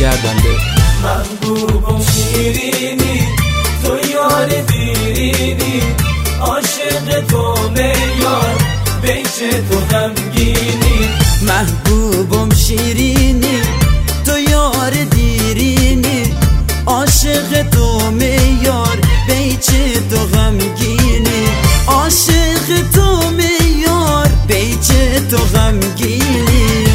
گردنده. محبوبم شیرینی تو یار دیرینی، عاشق تو میار بیچ تو غمگینی. محبوبم شیرینی تو یار دیرینی، عاشق تو میار بیچ تو غمگینی. عاشق تو میار بیچ تو غمگینی.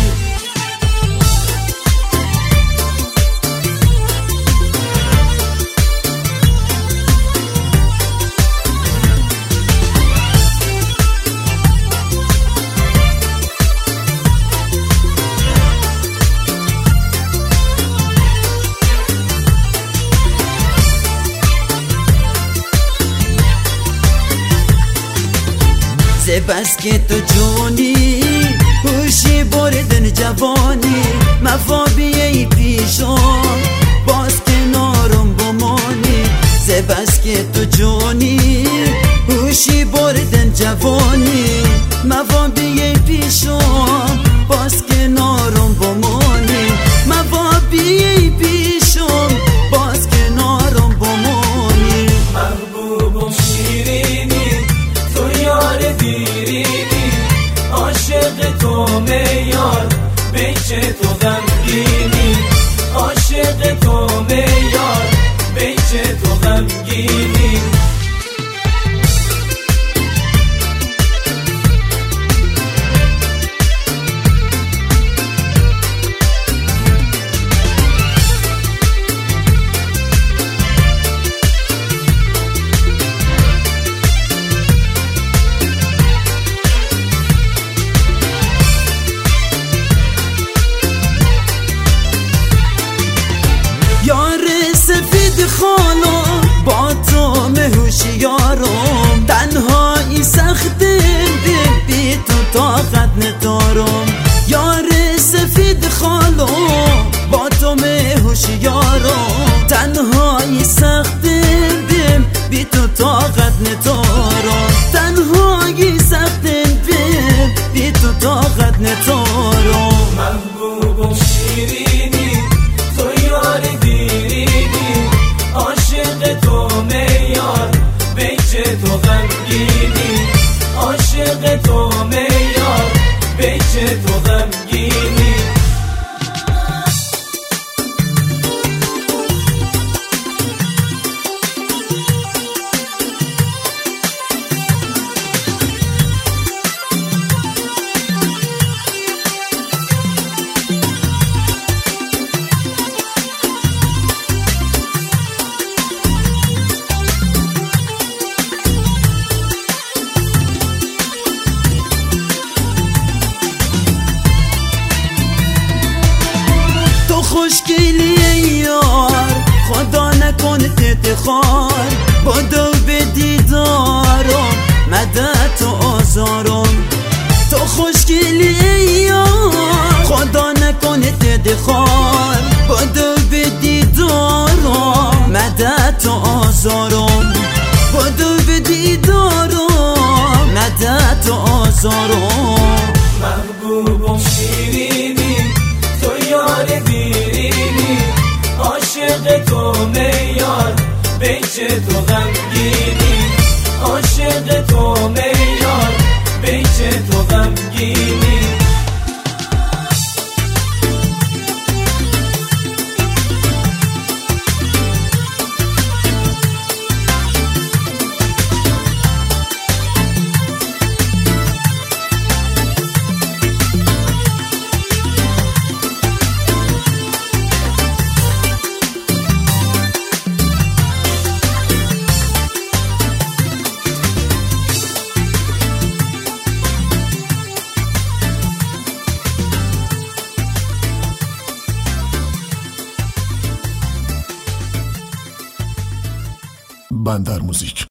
بس که تو جونی هوشی بردن جوانی، مفابیه پیشم باز کنارم بمانی. بس که تو جونی هوشی بردن جوانی، مفابیه پیشم باز کنارم بمانی. مفابیه پیشم باز کنارم بمانی. محبوبم شیرینی تو یار دیرینی، عاشق تو میار بیچ تو غمگینی. عاشق تو میار بیچ تو غمگینی. خانم با تو مهوشیارم، تنهایی سخت دل بی تو طاقت ندارم. یار سفید خانم با تو مهوشیارم، تنهایی سخت دل بی تو طاقت ندارم. تنهایی سخت دل بی تو طاقت ندارم. محبوبم شیرینی تو یار دیرینی، عاشق تو میار بیچ تو غمگینی. عاشق تو میار بیچ تو غمگینی. خوشگلی یار خدا نکنه تخار، بدو به دیدارم مدد و آزارم. تو خوشگلی یار خدا نکنه تخار، بدو به دیدارم مدد و آزارم. بدو به دیدارم مدد و آزارم. محبوبم شیرینی تو یار دیرینی، عاشق تو میار بیچ تو غمگینی. عاشق تو میار بیچ تو غمگینی. بندر موزیک.